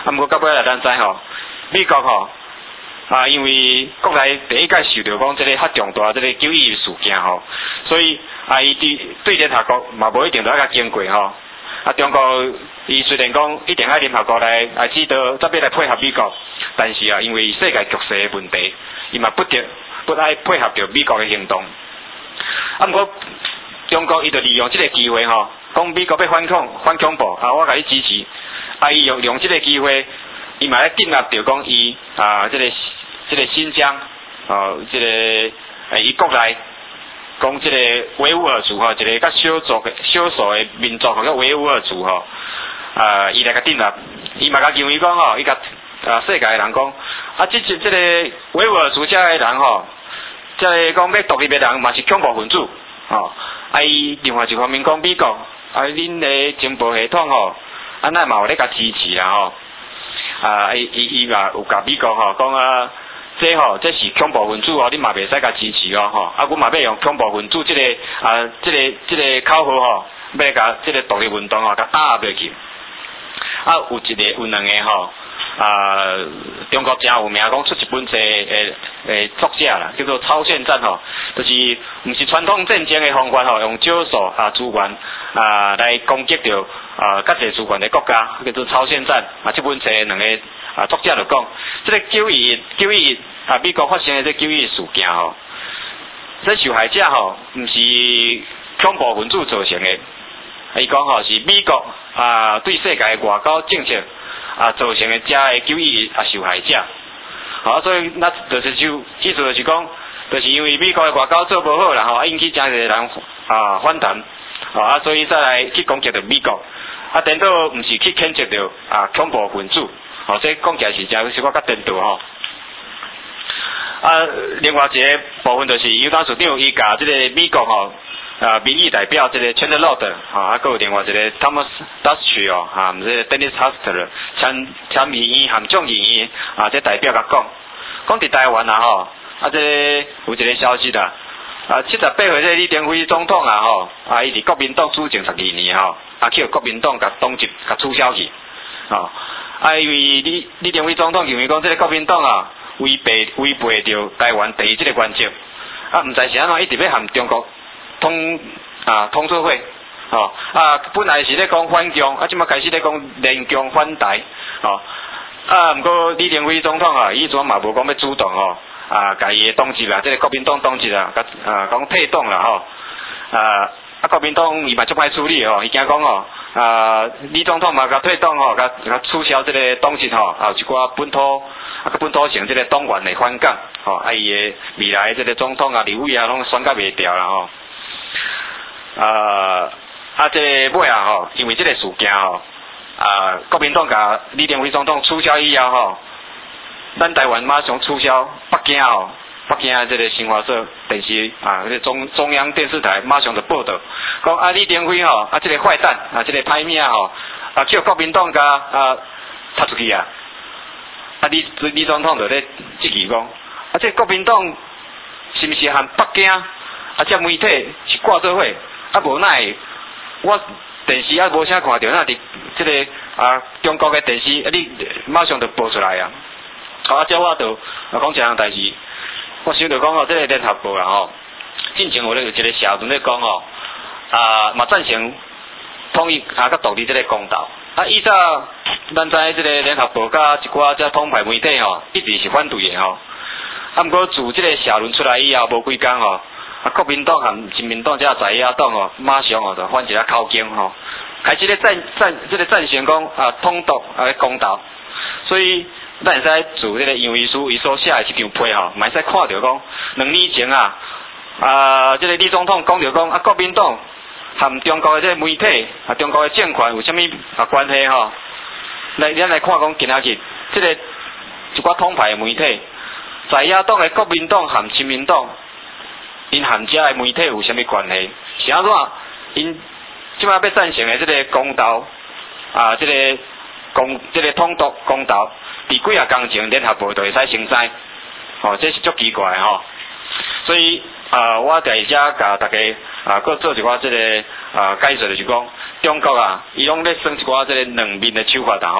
毋过到尾来咱知吼，美国吼因为国内第一届受到讲即个较重大即个911事件吼，所以伊对联合国嘛无一定都爱甲经过吼。中国伊虽然讲一定爱联合国来指导，则要来配合美国，但是因为世界局势的问题，伊嘛不爱配合着美国的行动。毋过中国伊就利用即个机会吼，讲美国要反恐怖我甲伊支持。伊用即个机会，伊嘛咧建立着讲伊即个新疆即个伊国内。讲即个维吾尔族一个较少数的民族叫维吾尔族伊来甲建立，伊嘛甲认为讲伊甲世界的人讲即个维吾尔族遮的人即个讲要独立的人嘛是恐怖分子伊另外一方面讲美国恁的情报系统咱嘛有咧甲支持啦伊嘛有甲美国讲这是恐怖分子你嘛袂使甲支持阮嘛要用恐怖分子这个口号要甲这个独立运动甲打压落去。有两个中国真有名讲出一本册作者啦，叫做超限战就是毋是传统战争的方法用少数资源来攻击着较侪资源的国家，叫做超限战这本册两个作者就讲，这个911美国发生的这911事件这受害者毋是恐怖分子造成的，伊讲是美国对世界的外交政策造成的遮的911受害者所以那就是意思就是讲，就是因为美国的外交做无好啦引起真侪人反弹所以再来去攻击着美国颠倒毋是去谴责着恐怖分子这讲起来是真是我较颠倒另外一个部分就是犹太署长伊甲即个美国民意代表即个 Chandler Rhodes 还有另外一个 Thomas Dutch 毋是 Dennis Hastert 参议院含众议院这代表甲讲伫台湾这有一个消息啦78岁这李登辉总统伊伫国民党主政12年去国民党甲党籍甲取消去因为李登辉总统认为讲这个国民党违背着台湾第一这个原则毋知是安怎一直要含中国通做伙本来是咧讲反共即马开始咧讲联共反台毋过李登辉总统伊阵嘛无讲要主动甲伊的党籍啦，即个国民党党籍啦，讲退党啦国民党伊嘛足歹处理伊惊讲李总统嘛甲退党甲取消即个党籍有一寡本土性即个党员的反感伊的未来即个总统立委拢选甲袂掉啦即个尾因为即个事件国民党甲李登辉总统取消以后咱台湾马上取消北京即个新华社电视中央电视台马上就报道讲李登辉即个坏蛋即个歹命叫国民党甲踢出去李总统就咧质疑讲这国民党是毋是和北京这媒体是挂做伙无哪会我电视无啥看到那伫即个中国的电视你马上就报出来这我就讲一项代志，我想到讲即个联合报啦之前有一个社论咧讲嘛赞成统一甲独立即个公道依照咱知即个联合报甲一寡遮统派媒体一直是反对的毋过自即个社论出来以后无几工国民党和亲民党遮在野党马上就反一下口径开始咧赞成讲统独公道，所以咱会使自这个杨医师伊所写的这张批嘛会使看到讲2年前这个李总统讲到讲国民党和中国的这个媒体中国的政权有啥物关系咱来看讲今仔日这个一寡统派的媒体，在野党的国民党和亲民党，因和遮的媒体有啥物关系？是安怎？因即摆要赞成的这个公道这个统独公道，伫几啊工前联合报就会使成知这是足奇怪所以我在遮甲大家搁做一寡这个解说，就是讲中国伊拢咧耍一寡这个两面的手法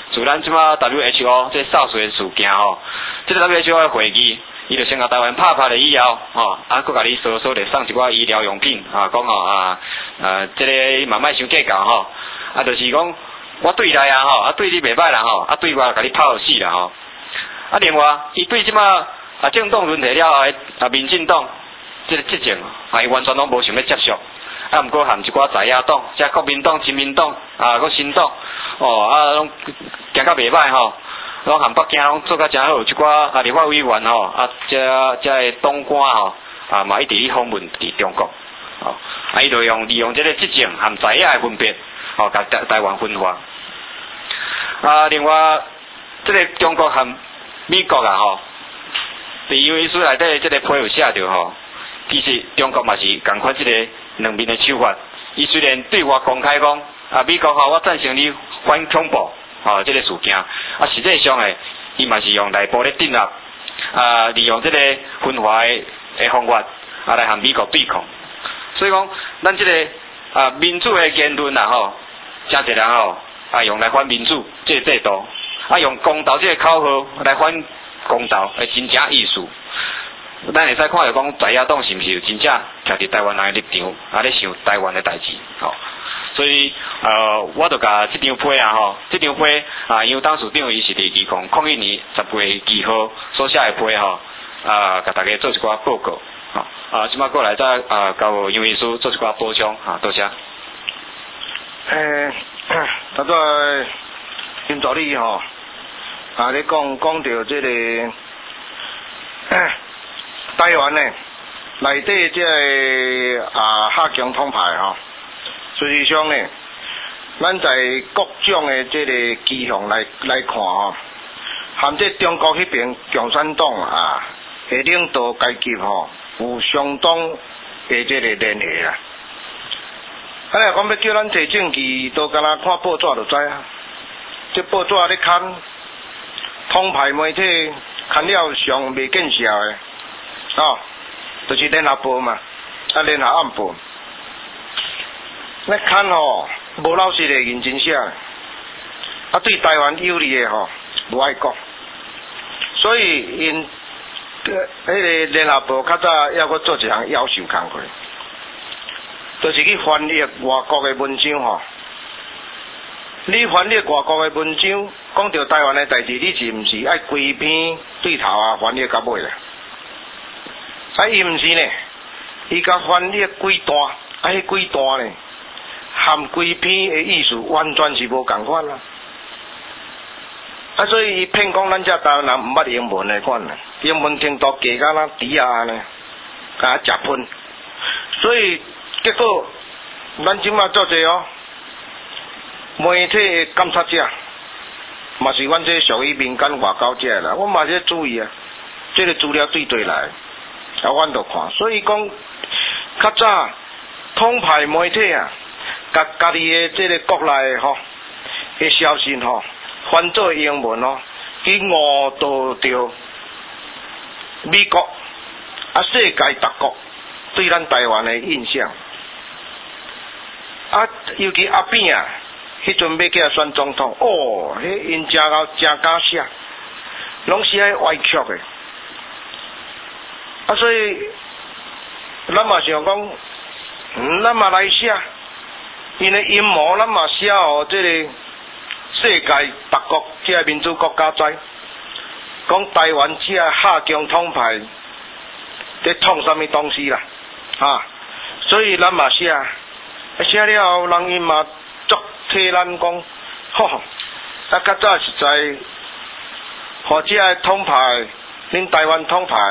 自咱即马 WHO 这SARS 的事件吼，这个 WHO 的会议，伊就先甲台湾拍了以后，佫甲你稍来送一寡医疗用品，讲这个嘛莫伤计较吼，就是讲我对来对你袂歹啦吼，对我甲你拍死啦吼，另外伊对即马政党轮替了后民进党这个执政，伊完全拢无想要接受。毋过含一寡在野党，即国民党、亲民党，佫新党，拢行较袂歹吼，拢含北京拢做甲真好，一寡立法委员吼，即个党官吼，嘛一直去访问伫中国，伊就利用即个执政含在野的分别，甲台湾分化。另外，即个中国含美国伫因为书内底即个批有写着吼。其实中国嘛是共款即个两面的手法，伊虽然对外公开讲美国我赞成你反恐怖即个事件，实际上伊嘛是用内部咧镇压，利用即个分化的方法来和美国对抗。所以讲，咱即个民主的言论真侪人用来反民主即个制度，用公道即个口号来反公道的真正意思。咱会使看到讲在野党是毋是真正徛伫台湾人的立场，咧想台湾的代志，所以我就甲即张批即张批因为当处长伊是伫2001年10月2号所写的批甲大家做一寡报告，即摆过来再甲杨秘书做一寡补充，多谢。 头仔金助理你讲到即个。台湾呢，内底即个客强统派实际上呢，咱在各种的即个迹象来看含这中国迄边共产党的领导阶级有相当的即个联系啦。若讲要叫咱摕证据，都敢若看报纸就知这报纸咧刊，统派媒体刊了上未见效的。就是联合报嘛，联合暗报，那看无老实的认真写，对台湾有利的无爱国，所以因迄个联合报较早要搁做一项要求工课，就是去翻译外国的文章你翻译外国的文章，讲到台湾的代志，你是毋是爱规篇对头翻译到尾啊？伊毋是呢，伊甲翻译几段，迄几段呢，含几篇的意思完全是无共款啦。所以伊骗讲咱遮台湾人毋捌英文的款啦，英文程度低甲咱猪仔呢，甲食喷。所以结果咱即马做者媒体的监察者，嘛是阮这属于民间外交者啦，我嘛是注意这个资料对来。阮就看，所以讲较早统派媒体家己的这个国内的消息翻做英文去误导着美国世界各国对咱台湾的印象尤其阿扁迄阵要叫选总统迄因真敢写，拢是迄歪曲的。所以咱嘛想讲，咱嘛来写，因的阴谋咱嘛写这个世界各国这个民主国家知，讲台湾这个客强统派在创什么东西啦，所以咱嘛写了后，人因嘛足替咱讲，较早实在，或者个统派，恁台湾统派。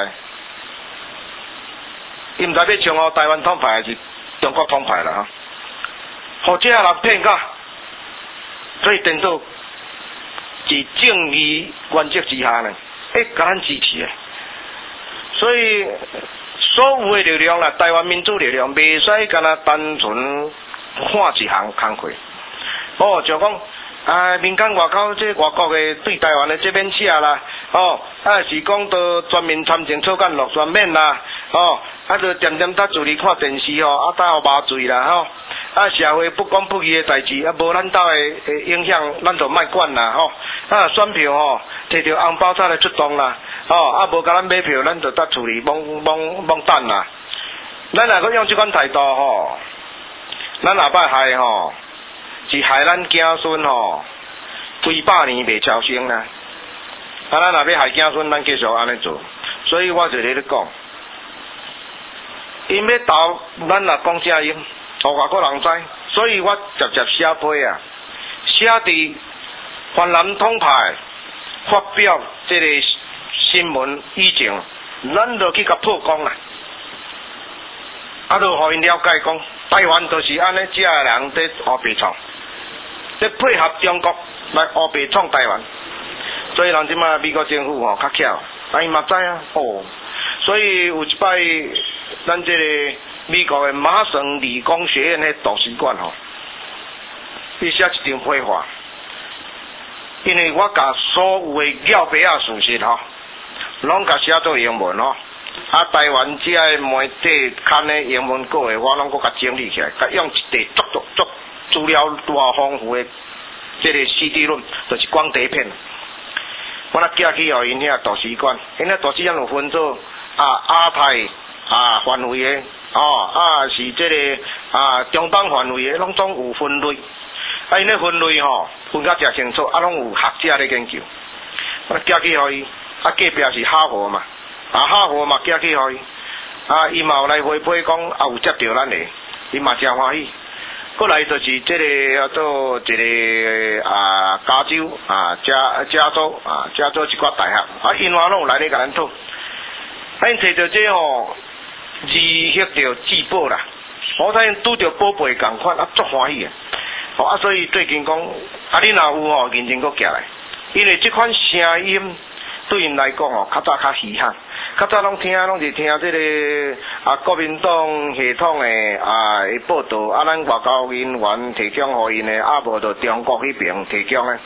伊毋知要称台湾统派还是中国统派啦或者人骗甲，所以颠倒是正义原则之下呢，甲咱支持的。所以所有的力量啦，台湾民主力量，袂使干那单纯看一项工课。就讲民间外口这外国的对台湾的这边写啦，是讲到全面参政草案落全面啦，就点点搭注意看电视搭麻醉啦，社会不公不义的代志，无咱兜的影响，咱就莫管啦，选票摕着红包才来出动啦，无甲咱买票，咱就搭处理懵等啦。咱若阁用这款态度咱下摆害是害咱子孙几百年未超生啦。咱若要害子孙，咱继续安尼做。所以我就咧讲，因要投，咱若讲正用，互外国人知。所以我直接写批啊，写伫泛蓝统派发表这个新闻以前，咱就去甲曝光啦。就互因了解讲，台湾就是安尼，这个人在乌白创，在配合中国来乌白创台湾。所以人即马美国政府较巧，因嘛知啊，所以有一摆咱这个美国的麻省理工学院的图书馆伊写一张批话，因为我甲所有的了白啊事实拢甲写做英文台湾这个媒体刊的英文稿的，我拢搁甲整理起来，甲用一地足资料偌丰富的这个 CD 论，就是光碟片。我寄去互因遐图书馆，因遐图书馆有分做亚太范围的，是这个中东范围的，拢总有分类。因咧分类分甲诚清楚，拢有学者咧研究。我寄去互伊，隔壁是哈佛嘛。哈佛嘛寄去互伊，伊嘛有来回批讲，有接到咱的，伊嘛真欢喜。过来就是这个做一个加州加州一寡大学，因话拢有来咧甲咱讨。因摕到这字翕着自保啦，我睇因拄着宝贝共款，足欢喜的。所以最近讲，你若有认真搁寄来，因为这款声音对因来讲较早较稀罕。较早拢是听这个国民党系统的的报道，咱外交人员提供互因的，无就中国迄边提供的，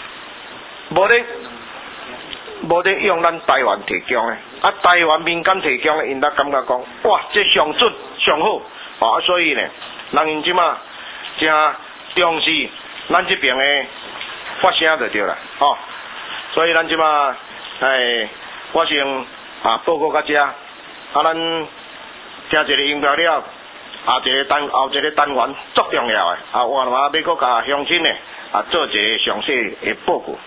无咧用咱台湾提供的，台湾民间提供的，因才感觉讲，哇，这上准上好，所以呢，人因即马真重视咱这边的发声就对啦，所以咱即马我先报告到这，咱听一个音标了，后一个单元足重要的，我要搁甲乡亲的做一个详细的报告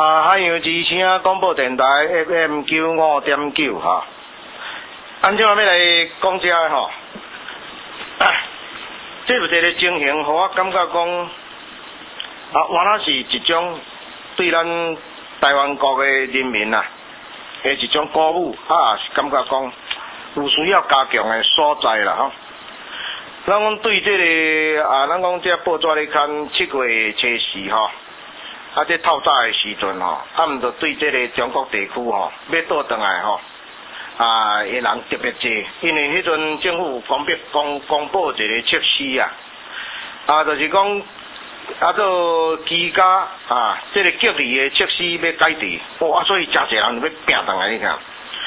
海洋之声广播电台 FM 95.9哈。咱今仔要来讲这个吼，这有一个情形，互我感觉讲，原来是一种对咱台湾国的人民啊，的一种鼓舞感觉讲有需要加强的所在啦吼。咱讲对这个咱讲这报纸咧看7月初4吼。这透早的时阵吼，毋着对这个中国地区吼，要倒转来吼，的人特别多，因为迄阵政府公布一个措施就是讲做居家这个隔离的措施要改制，所以真侪人要拼转来你看，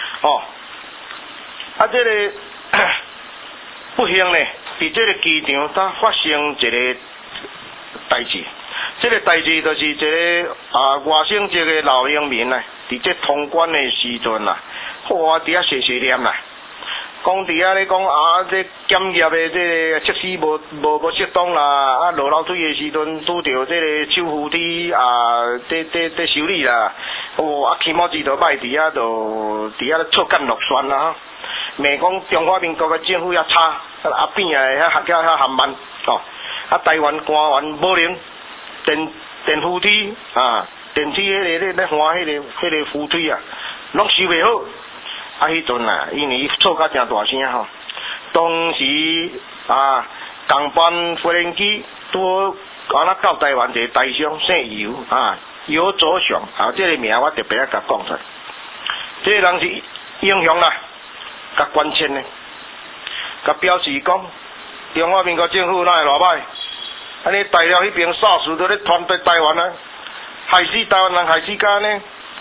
这个不幸呢，伫这个机场它发生一个代志。这个代志就是一个外省籍的老英民啊，伫这通关的时阵伫遐细细念讲伫遐咧讲这检验的这个措施无适当啦，落楼梯的时阵拄着这个手扶梯在修理啦，起毛指头歹伫遐就伫遐错干落船啦，骂讲中华民国的政府遐差，边遐含慢台湾官员无能。电扶梯电梯迄个咧换迄个扶梯拢修袂好，迄阵因为伊错甲真大声吼。当时港班飞行机拄到台湾一个大商姓尤尤左上这个名我特别甲讲出来。这个人是英雄啦，甲关切呢，甲表示讲中华民国政府哪会偌歹？安尼大陆迄边SARS都咧传对台湾害死台湾人，害死甲呢，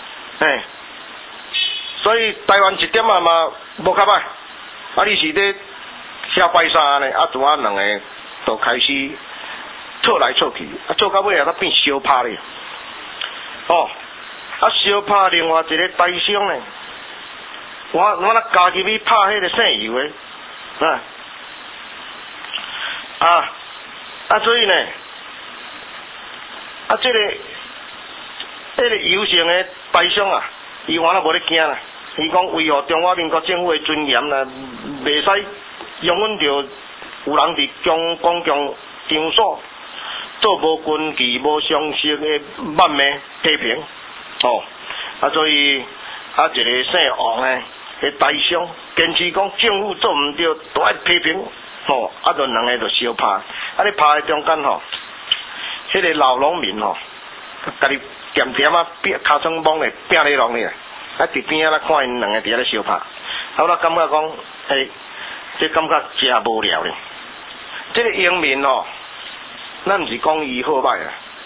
所以台湾一点嘛无较歹，你是咧瞎摆啥呢？拄两个就开始错来错去，错到尾都变相拍咧，相拍另外一个大商呢，我家己去拍迄个姓尤的，所以呢，这个有姓的大商伊原来无咧惊啦，伊讲维护中华民国政府的尊严袂使容忍着有人伫公共场所做无根据、无常识的谩骂批评，所以一个姓王的大商坚持讲政府做毋对，都爱批评。就两个就相拍，你拍喺中间迄个老农民家己点骹床摸咧拼咧弄咧，伫边仔看因两个伫遐咧相拍，我感觉讲，这感觉真无聊咧。这个英民咱毋是讲伊好歹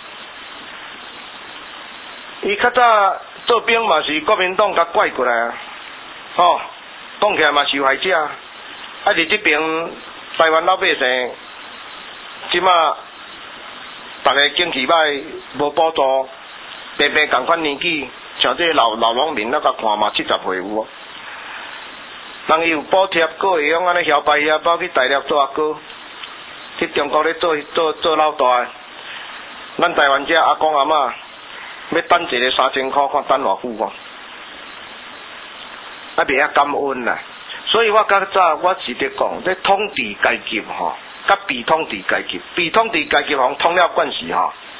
伊较早做兵嘛是国民党甲拐过来讲起来嘛受害者，伫这边。台湾老百姓，即马大家经济歹，无补助，平平共款年纪，像这老农民甲看嘛70岁有人伊有补贴，个会用安尼小白包去大陆做阿哥，去中国咧做老大。咱台湾这阿公阿嬷要等一个3000块，看等偌久袂遐感恩啦。所以我较早我是伫讲，这统治阶级甲被统治阶级，被统治阶级统了惯势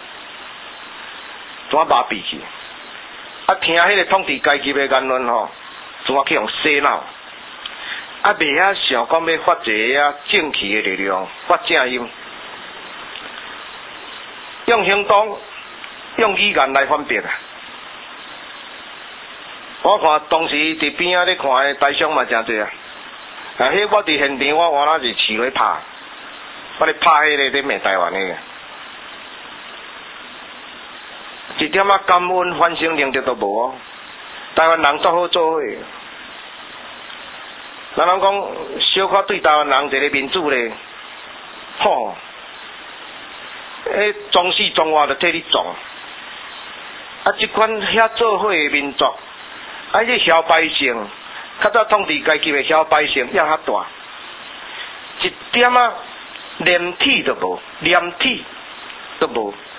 怎麻痹去？听迄个统治阶级的言论怎去用洗脑？袂遐想讲要发一个正气的力量，发正音，用行动、用语言来分别我看当时伫边仔咧看的大商嘛真侪迄我伫现场，我原来是饲咧拍，我咧拍迄个咧骂台湾的，一点感恩反省能力都无台湾人足好做伙，人讲小可对台湾人一个民主咧，装死装活就替你撞，即款遐做伙的民族。这小百姓，较早统治阶级的小百姓也较大，一点连体都无，连体都无。